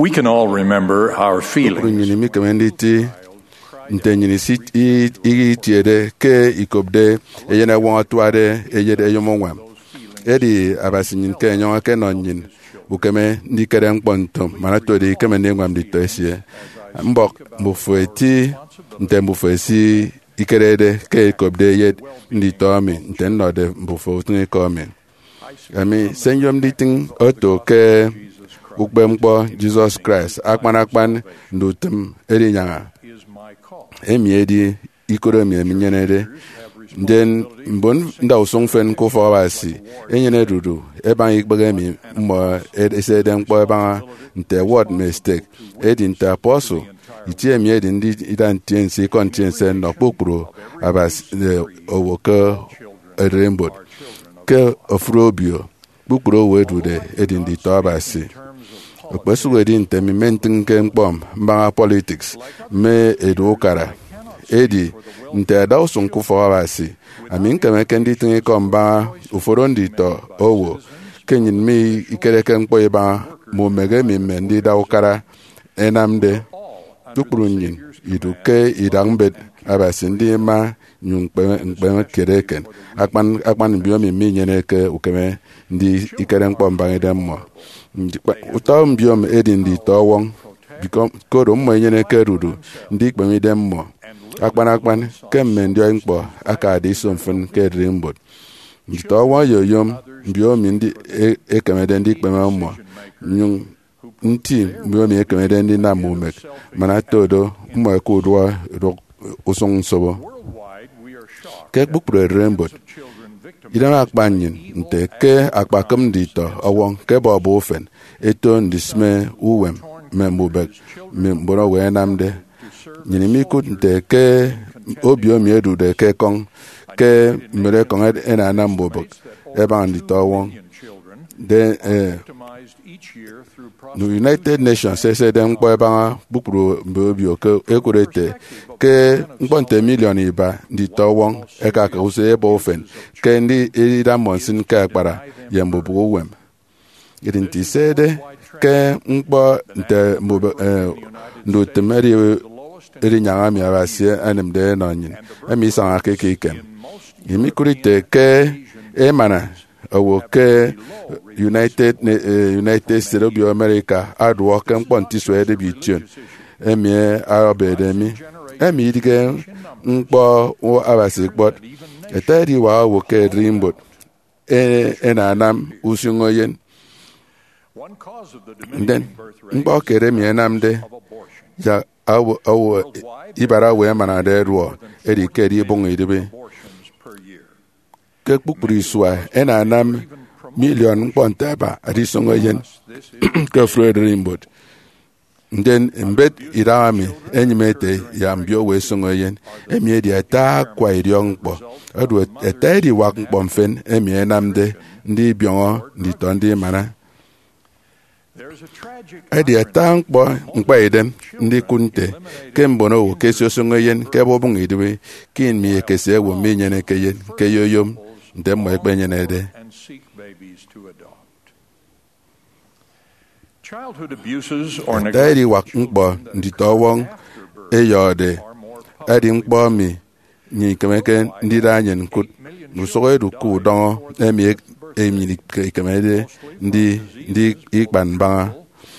We can all remember our feelings. nyini mi kemenditi nte nyini si itiede ke ikobde eyene won tuade eyede yomonwam edi abasi nyin ke nyon ke non nyin bukeme ndi kere mponto mana to di keme ngwam di tosie mbok mbufueti nte mbufuesi ikerede ke ikobde yed ndi tomi nte node mbufueti komi ami senyom diting oto ke ukpe mkpọ Jesus Christ akpan ndutum erinyanga emi edi ikoro mi eminyenede den mbon nda usongfen ko fawasi enyene dudu eban ikpege mi mo esede mkpọ eban nte word mistake edi nte apostle itie mi edi ndi idantiense kontiense no kpokporo abas owoke erembo ke ofrobio kpokporo wedude edi ndi to abasi okpesu wedi nte mi mentin ke mkpom mbanga politics me edu ukara edi nte da usun kufawasi amin keme kendi tingi komba uforo ndi to owo kenyin mi ikereke mkpo iba mo mege mi mendi da ukara enamde tukuru nyin iduke idangbe abasi ndi ma nyungpe kereken akpan biomi mi nyeneke ukeme ndi ikere mkpo mbanga idemmo uta mbiom edi ndi to won because koro mmo nyeneke rudu ndi ikpe idemmo akpan kemme ndi mkpo aka di somfun ke dreambot to won yoyom biomi ndi ekemede ndi ikpe mmo nyung nti biomi ekemede ndi na mumek mana todo mmo ekudwa usong sobo ke bukure dreambot idan akpanyin nte ke akpakem dito awon ke bobo ofen eto ndisme uwem membubek memboro wenamde nyini miku nte ke obiomi edude ke kong ke mere kong ena nambobek eban dito awon de no United Nations se dem kpo eba bukuru mbobio ke ekurete ke nkonte million iba dito won eka ka use ebo ofen ke ndi ida monsin ke akpara yembobu wem idinti sede ke mkpo nte mbo ndo temeri nyanga mi abasie anem de nonyin emi sanga ke kikem yimi kurite ke emana owo ke United States of America adwo ke mkpo ntiso ede bition emi arabedemi emi dige mkpo abasi kpot eteri wa wo ke dreambot enanam usungoyen then mkpo kere mi enamde ya awo ibara we manade ruo edi kedi bongo idebe ke kpukpuru isua enanam million mkpo ntaba adisongoyen ke fro dreambot then embed irami enyimete ya mbio we songoyen emi di ata kwa iriong kpo odu etedi wa kpo mfen emi enamde ndi biongo ndi tondi mana edi ata mkpo idem ndi kunte kembono wo kesio songoyen ke bobung idwe kin mi ekese wo mi nyene keyen ke yoyom ndem mo ekpenyenede edi wa mkpo ndi towon eyode edi mkpo mi ni kemeke ndi danyen kut nuso edu ku don emi emi kemede ndi ikpan banga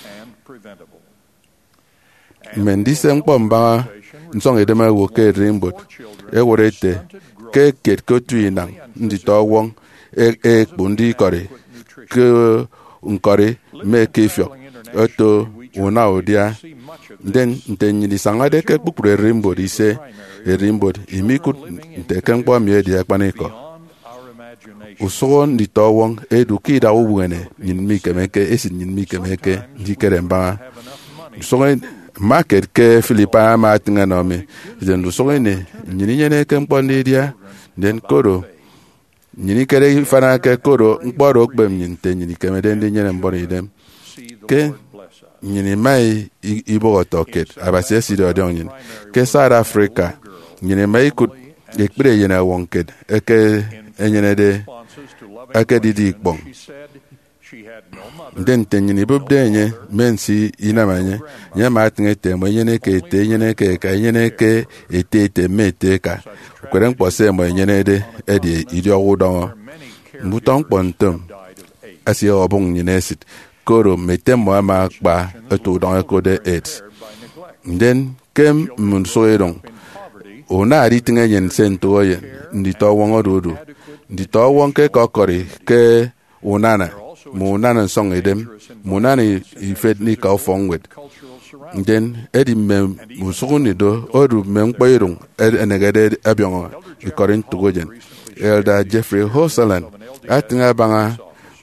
mendise mkpo mbanga nsong edema wo ke dreambot eworete ke ket kotuina ndi towon ekpo ndi kore ke nkore me kefio oto una odia den ntenyili sangade ke kpukure dreambot ise dreambot imiku nteke mkpo mi edi akpaniko uso ndi towon edu kida uwene nyinmi kemeke esi nyinmi kemeke ndikere mbanga so market ke Philippa matinga nomi den so ne nyini nyene ke mkpo ndi dia den koro nyini kere fana ke koro mkporo okpem nyinte nyini kemede ndi nyene mboro idem ke nyini mai ibo otoket abase sidi odonyin ke South Africa nyini mai kut ekpere yena wonket eke enyenede ake didi ikpong den tenyini bubde nye mensi inamanye nyama tngete mo nyene ke te nyene ke ka nyene ke ete mete ka kweren pose mo nyene de edi idio wudon muton pontum asi obong nyene sit koro mete mo ma kpa eto don ko de et den kem mun soedong ona ari tinga yen sento yen ndi to won ododo ndi to won ke kokori ke onana munana song edem munana ifet ni ka fong wet den edi mem musuguni do odu mem kpayrung enegade abion ikorin tugojen elder Jeffrey Hosalan atinga banga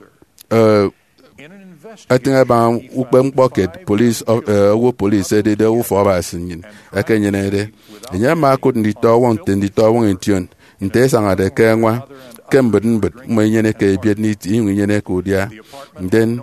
ukpem pocket police wo police de wo for basin akenyene nya ma ko ndi to won ndi to won ention nte sanga de kenwa kembedin bet mo nyene ke biet ni ti nyene ko dia then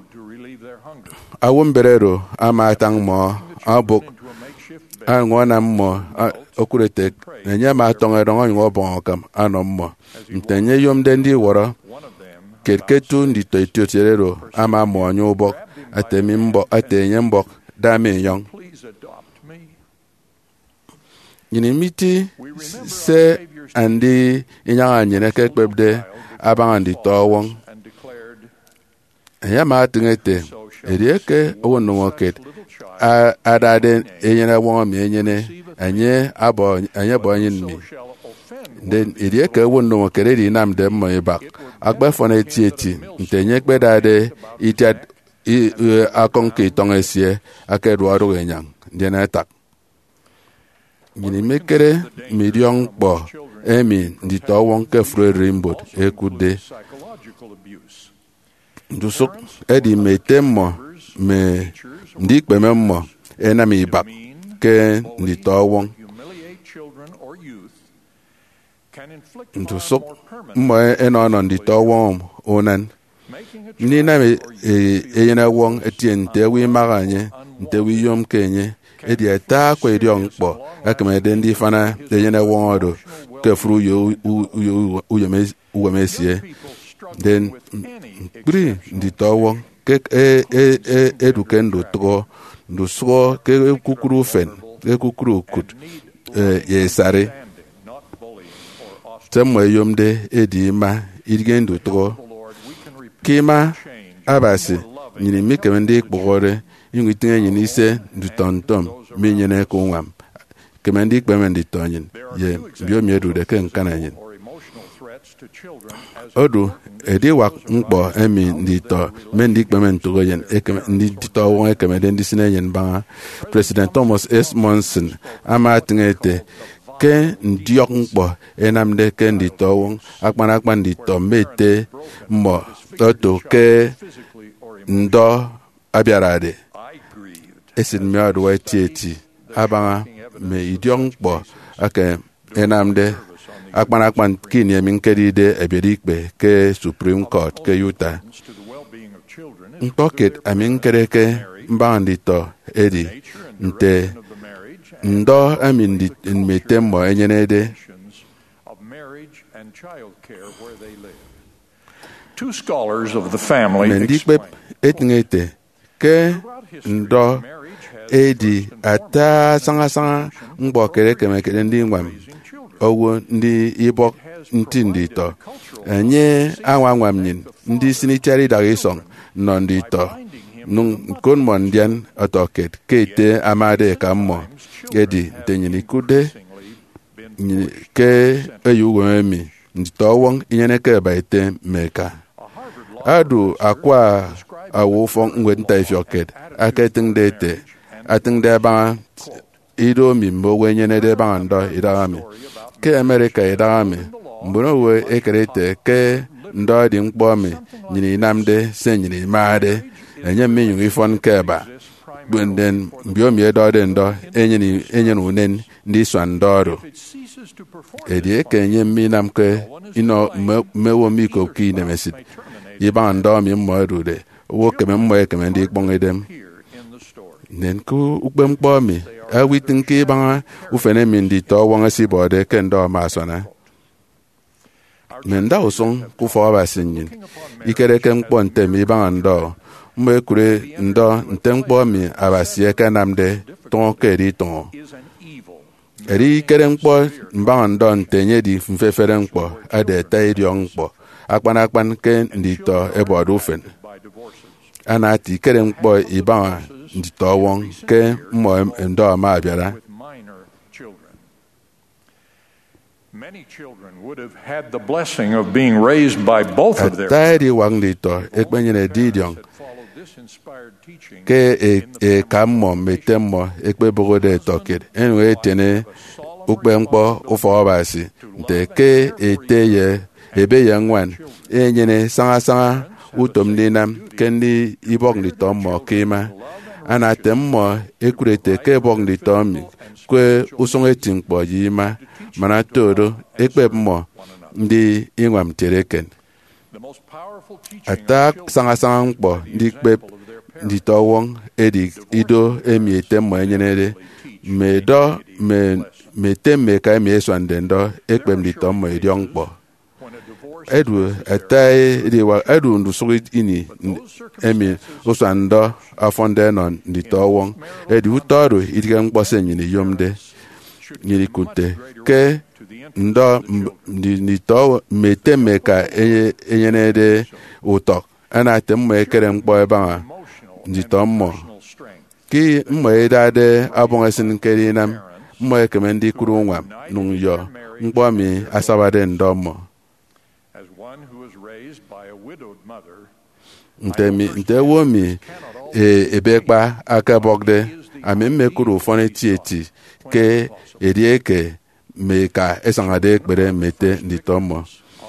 awon berero ama tang mo abok angona mo okurete nya ma tonga rongo ngo bon kam anom mo ntenye yom den di woro keketu ndi to itiotero ama mo nyo bok atemi mbo atenye mbok dame yong yini miti se andi inyanga nyene ke kpebde abangandi towon ya ma tingete erieke wono woket adade enyene won mi enyene anye bo nyin mi den erieke wono wokere di nam dem mo ibak agba fona etieti ntenye kpedade itat akonke tongesie akedu aru enyang dena tak yini mekere million bo emi ndi to won ke fro rainbow ekude ndusuk edi metemmo me ndi kpememmo ena mi bak ke ndi to won ndusuk mo eno ndi to won onan ni na eyena won etiente wi maganye nte wi yom kenye edi eta kwa idion kpo akemede ndi fana eyena won odo kefru uyemesie then bri ndi towo ke edukendo to ndo so ke kukuru fen ke kukuru kut ye sare temo yomde edima idgendo to kima abasi nyini mikemende kpogore yungu tinga nyini ise ndu tontom menyene ko nwam kemendi kpemendi tonyin ye bio miedu de ken kananyin odu edi wak mkpo emi ndi to mendi kpementu goyen ndi to won ekemede ndi sinenyen ba President Thomas S. Monson ama tingete ke ndiok mkpo enamde ke ndi to won akpan ndi to mete mo oto ke ndo abiarade esin miadu wa tieti abanga me idiong bo ake enamde akpan kini min kedide ebedikbe ke Supreme Court ke Utah pocket amin kereke mbandito edi nte ndo amin di metemmo enyenede Two scholars of the family mendikbe etngete ke ndo edi ata sanga mgbo kere ndi nwam owo ndi ibok ntindi to enye anwam nyin ndi sinitari dagisong no ndi to nun kon mondian atoket kete amade kammo edi tenyini kude ke eyuwemi ndi to won inyene ke baite meka adu akwa awufong ngwenta ifyoket aketing dete ating de ba ido mi mbo wenyene de ba ndo idagami ke America idagami mbuno we ekerete ke ndo di mkpo mi nyini namde se nyini maade enye mi yu ifon keba bunden bio mi edo de ndo enyen unen ndi swandoro edi kenye mi namke ino mewo mi ko ki nemesit iba ndo mi mo rude wo keme mo keme ndi kpongedem nen ku ukbem kpo mi awitin ke banga ufene min di to wonga si bode kendo masona menda usong kufo basinyin ikere ke mkpo ntem ibanga ndo mwe kure ndo ntemkpo mi abasie kanamde ton keri ton eri kere mkpo mbanga ndo ntenye di mfefere mkpo ade tairi mkpo akpan ke ndito ebodu fen anati kere mkpo ibanga ndito won ke mo ndo ma biara. Many children would have had the blessing of being raised by both of their parents. Ke kammo metemmo ekpeboro de toket enwe tene ukpempo ufobasi nte ke eteye ebe yangwan enyene sanga utomdinam kendi ibok ni tommo kema anatemmo ekurete ke bok ni tomi kwe usonge tinkpo yima mana todo ekpebmo ndi ingwam tereken atak sanga mkpo ndi kpeb ndi towong edi ido emiete mo enyenere medo metemme kaemieswandendo ekpem ndi tomo ediongpo edu atai diwa edu ndusugi ini emi uswando afonde non ndi towong edi utoro idiga mkpose nyini yomde nyiri kunte ke ndo ndi to metemme ka enyenere utok ana temmo ekere mkpo eba ndi tommo ki mmo edade abongasin kerinam mmo ekemendi kurunwa nungyo mkpo mi asabade ndomo ntewo mi ebekpa akabogde amemme kuru fone tieti ke erieke me ka esangade ekpere mete ndi tommo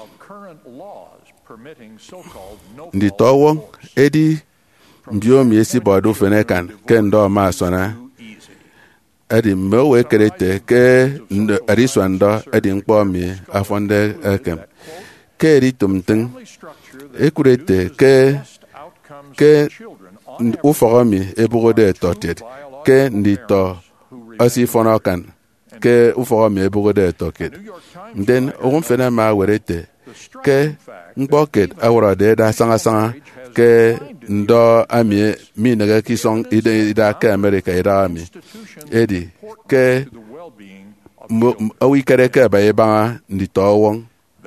ndi towo edi ndio mi esi bodu fenekan ke ndo ma sona edi mewe kerete ke ariswando edi nkpo mi afonde ekem ke eri tumtin ekurete ke ufogomi ebugode totet ke ndito asi fonokan ke ufogomi ebugode toket then ogun fena ma werete ke nkpoket awrode da sanga ke ndo ami mi naga kisong ida ke America ida ami edi ke awi kere ke ba eba ndito won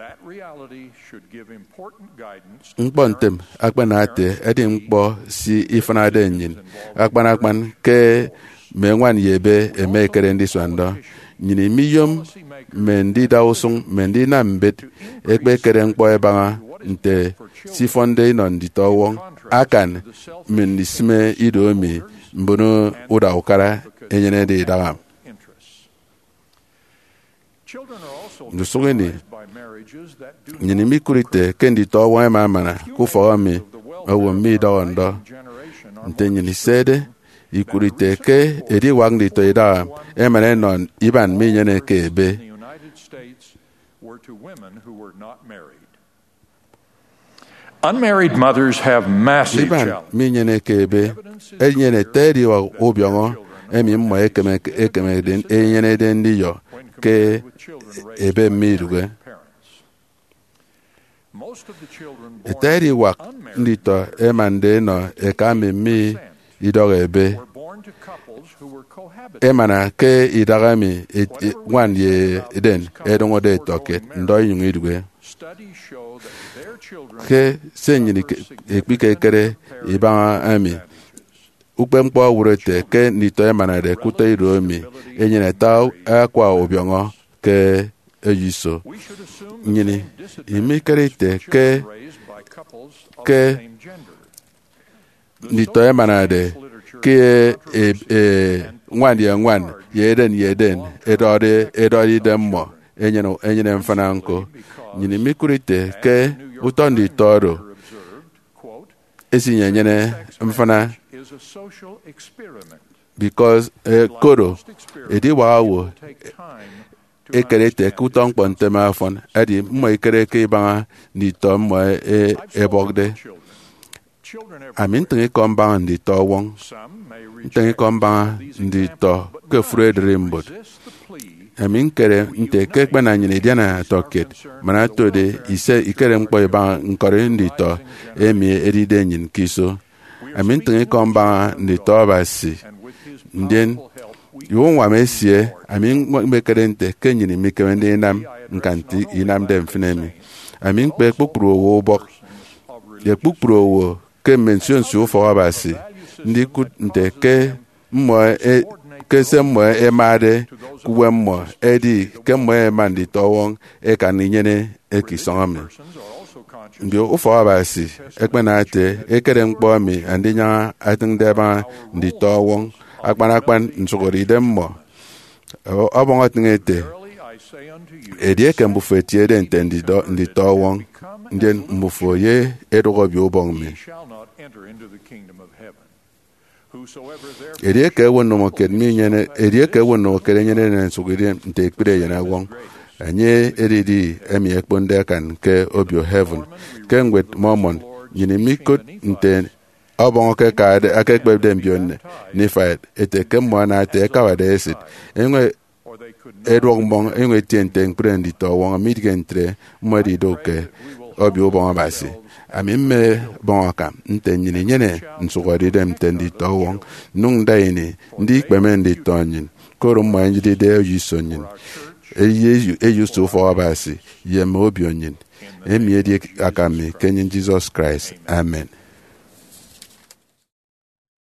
mkpontem akpanate edi mkpo si ifanade nyin akpan ke menwan yebe emekere ndi swando nyini miyom mendi dausung mendi na mbet ekpe kere mkpo eba nte sifonde non ditowon akan menisme idomi mbono uda ukara enyene de daga nusugeni nyini mikurite kendi towon ma mana ku fomi owo mi dondo nte nyini sede ikurite ke edi wangdi to ida emene non iban mi nyene ke be unmarried mothers have massive challenges. Minyene kebe enyene tedi wa obiongo emi mmo ekeme den enyene den diyo ke ebe miruge tedi wa ndito emande no ekame mi idoga ebe emana ke idagami wan ye den edongo de toket ndo yungu iruge ke senyini ekpike kere iba ami ukpe mkpo wurete ke nito emana de kute iromi enyene ta akwa obiongo ke eyiso nyini imikerite ke nito emana de ke ngwan yeden edori demmo enyene mfananko nyini mikurite ke utondi toro esi nyene mfana because koro edi wawo ekerete kuton ponte mafon edi mo ekereke ba ni to mo ebogde amin tngi komba ndi to won tngi komba ndi to ke fred rimbot amin kere nte ke kpana nyine dia na toket mana to de ise ikere mkpo iba nkore ndi to emi eride nyin kiso amin tin komba ndi to basi ndien yo nwa mesie amin mekere nte ke nyine mikere ndi nam nkanti inam dem finemi amin pe kpukpuru owo bok ye kpukpuru owo ke mention su fo basi ndi ku nte ke mo kese mo emade kuwe mo edi ke mo emandi towon e kan nyene e kisome ndio ufo abasi ekpenate ekere mkpo mi andinya atindeba ndi towon akpan nsugori dem mo obongo tingete edie ke mbufetie de ntendi do ndi towon ndien mbufo ye edogo bi obong mi erie ka ewo no ken mi nyene erie ka ewo no kere nyene na nsugiri nte ekpire yana won anye eridi emi ekponde kan ke obio heaven ke ngwet mormon nyine mikot nte obon ke ka akekpe dem bionne ni fight ete ke mo na te ka wa de esit enwe edwog mbong enwe tiente ekpire ndi to won mi digentre mo di doke obio bon abasi ami me bon aka nte nyine nyene nsugori dem tendi to won nung daini ndi kpeme ndi to nyin koro mo njide de yisonyin eyu so for abasi ye mo bi onyin emi edi akami kenyin Jesus Christ amen.